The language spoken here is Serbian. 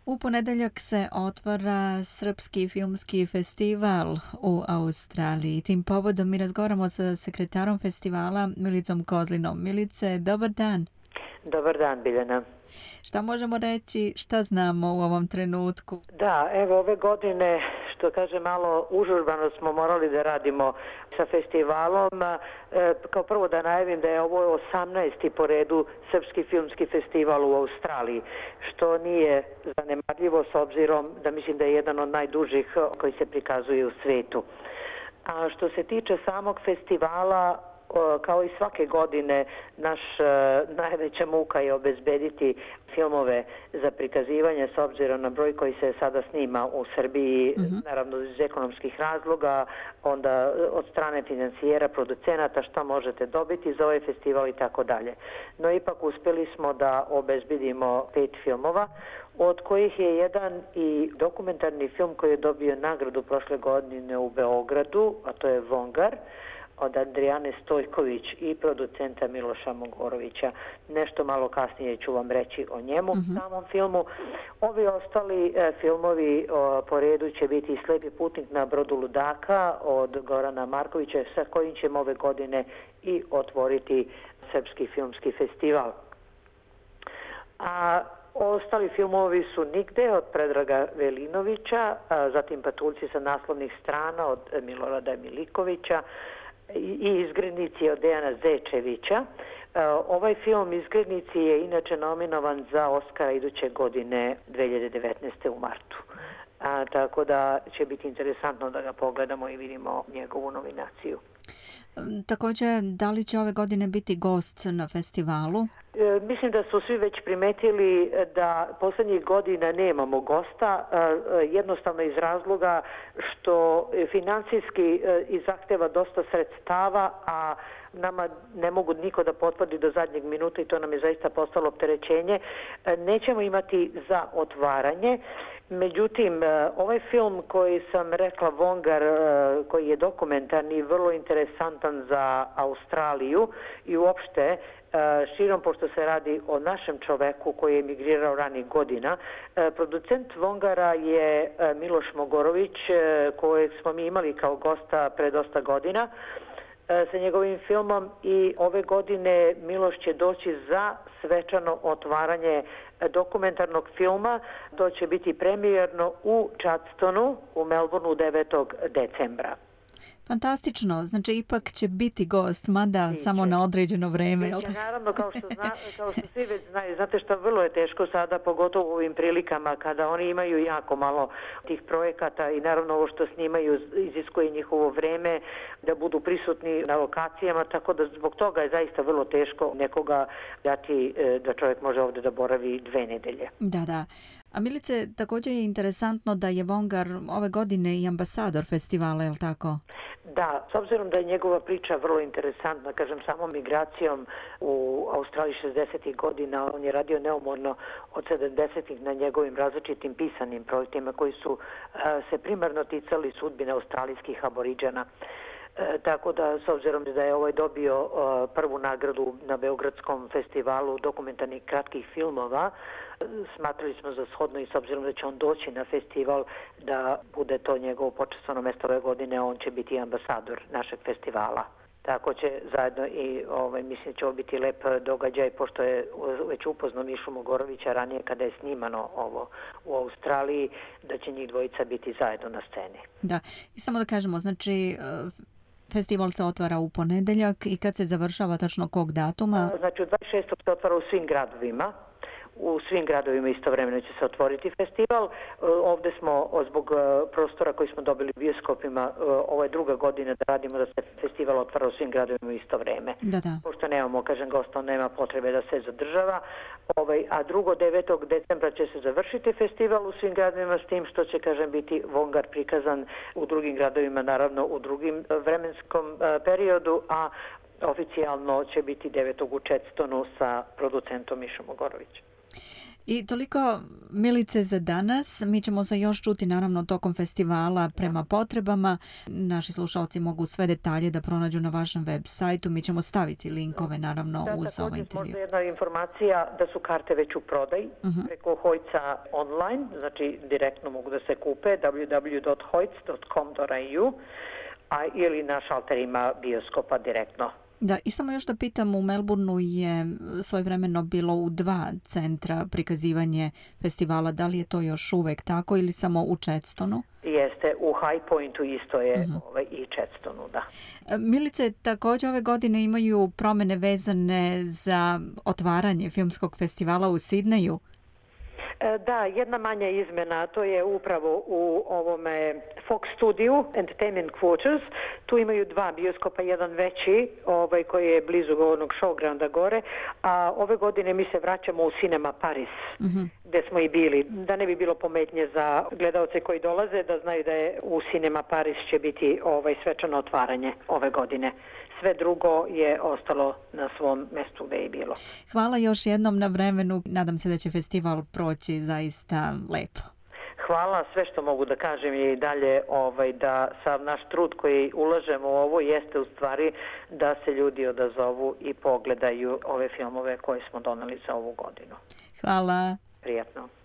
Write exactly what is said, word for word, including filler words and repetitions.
U ponedeljak se otvara Srpski filmski festival u Australiji. Tim povodom mi razgovaramo sa sekretarom festivala Milicom Kozlinom. Milice, dobar dan. Dobar dan, Biljana. Šta možemo reći, šta znamo u ovom trenutku? Da, evo ove godine, što kaže malo užurbano smo morali da radimo sa festivalom. E, kao prvo da najavim da je ovo osamnaesti po redu Srpski filmski festival u Australiji, što nije zanemarljivo s obzirom da mislim da je jedan od najdužih koji se prikazuje u svetu. A što se tiče samog festivala, kao i svake godine, naš najveća muka je obezbediti filmove za prikazivanje s obzirom na broj koji se sada snima u Srbiji, uh-huh. naravno iz ekonomskih razloga, onda od strane financijera, producenata, što možete dobiti za ovaj festival i tako dalje. No ipak uspeli smo da obezbedimo pet filmova, od kojih je jedan i dokumentarni film koji je dobio nagradu prošle godine u Beogradu, a to je Vongar, od Andrijane Stojković i producenta Miloša Mogorovića. Nešto malo kasnije ću vam reći o njemu, uh-huh. samom filmu. Ovi ostali e, filmovi o, po redu će biti Slepi putnik na brodu ludaka od Gorana Markovića, sa kojim ćemo ove godine i otvoriti Srpski filmski festival. A ostali filmovi su Nigde od Predraga Velinovića, a, zatim Patuljci sa naslovnih strana od Milorada Milikovića, i Izgrednici od Dejana Zečevića. Ovaj film Izgrednici je inače nominovan za Oskara iduće godine dve hiljade devetnaeste. u martu. A, tako da će biti interesantno da ga pogledamo i vidimo njegovu nominaciju. Također, da li će ove godine biti gost na festivalu? E, mislim da su svi već primetili da poslednjih godina nemamo gosta, e, jednostavno iz razloga što financijski e, i zahteva dosta sredstava, a nama ne mogu niko da potvrdi do zadnjeg minuta i to nam je zaista postalo opterećenje. E, nećemo imati za otvaranje. Međutim, ovaj film koji sam rekla, Vongar, koji je dokumentarni i vrlo interesantan za Australiju i uopšte širom, pošto se radi o našem čoveku koji je emigrirao ranih godina. Producent Vongara je Miloš Mogorović, kojeg smo mi imali kao gosta pre dosta godina sa njegovim filmom, i ove godine Miloš će doći za svečano otvaranje dokumentarnog filma. To će biti premijerno u Chadstonu u Melbourneu devetog decembra. Fantastično, znači ipak će biti gost, mada Biće. samo na određeno vreme. Biće, naravno, kao što, zna, kao što svi već znaju, znate što vrlo je teško sada, pogotovo u ovim prilikama kada oni imaju jako malo tih projekata i naravno ovo što snimaju iziskuje njihovo vreme da budu prisutni na lokacijama, tako da zbog toga je zaista vrlo teško nekoga dati da čovjek može ovdje da boravi dve nedelje. Da, da. A Milice, također je interesantno da je Vongar ove godine i ambasador festivala, je li tako? Da, s obzirom da je njegova priča vrlo interesantna, kažem, samom migracijom u Australiji šezdesetih godina, on je radio neumorno od sedamdesetih na njegovim različitim pisanim projektima koji su uh, se primarno ticali sudbine australijskih aboriđana. E, tako da, s obzirom da je ovaj dobio uh, prvu nagradu na Beogradskom festivalu dokumentarnih kratkih filmova, smatrali smo za shodno i s obzirom da će on doći na festival da bude to njegovo počastveno mesto ove godine, on će biti ambasador našeg festivala. Tako će zajedno i ovaj, mislim će ovo biti lep događaj, pošto je već upoznao Mišu Mogorovića ranije kada je snimano ovo u Australiji, da će njih dvojica biti zajedno na sceni. Da, i samo da kažemo, znači festival se otvara u ponedeljak i kad se završava tačno kog datuma? Znači, u dvadeset šestog se otvara u svim gradovima. U svim gradovima istovremeno će se otvoriti festival. Ovdje smo zbog prostora koji smo dobili bioskopima, ovo je druga godina da radimo da se festival otvara u svim gradovima isto vreme. Da, da. Pošto nemamo, kažem, gosta, nema potrebe da se zadržava. Ovaj, a drugo, devetog decembra će se završiti festival u svim gradovima, s tim što će, kažem, biti Vongar prikazan u drugim gradovima, naravno u drugim vremenskom periodu, a oficijalno će biti devetog u Chadstonu sa producentom Mišom Mogorovićem. I toliko, Milice, za danas. Mi ćemo se još čuti naravno tokom festivala prema potrebama. Naši slušalci mogu sve detalje da pronađu na vašem web sajtu. Mi ćemo staviti linkove naravno da, uz ovaj intervju. Možda jedna informacija da su karte već u prodaji uh-huh. preko Hojca online, znači direktno mogu da se kupe w w w dot hojc dot com dot a u, a ili naš alter ima bioskopa direktno. Da, i samo još da pitam, u Melbourneu je svojevremeno bilo u dva centra prikazivanje festivala. Da li je to još uvek tako ili samo u Chadstonu? Jeste, u High Pointu isto je uh-huh. ovaj, i Chadstonu, da. Milice, također ove godine imaju promene vezane za otvaranje filmskog festivala u Sidneju. Da, jedna manja izmena, to je upravo u ovome Fox Studio, Entertainment Quarters. Tu imaju dva bioskopa, jedan veći, ovaj, koji je blizu onog showgrounda gore, a ove godine mi se vraćamo u Cinema Paris, mm-hmm. gde smo i bili. Da ne bi bilo pometnje za gledalce koji dolaze, da znaju da je u Cinema Paris će biti ovaj svečano otvaranje ove godine. Sve drugo je ostalo na svom mestu gde je bilo. Hvala još jednom na vremenu. Nadam se da će festival proći zaista lepo. Hvala, sve što mogu da kažem je i dalje ovaj, da sav naš trud koji ulažemo u ovo jeste u stvari da se ljudi odazovu i pogledaju ove filmove koje smo doneli za ovu godinu. Hvala. Prijatno.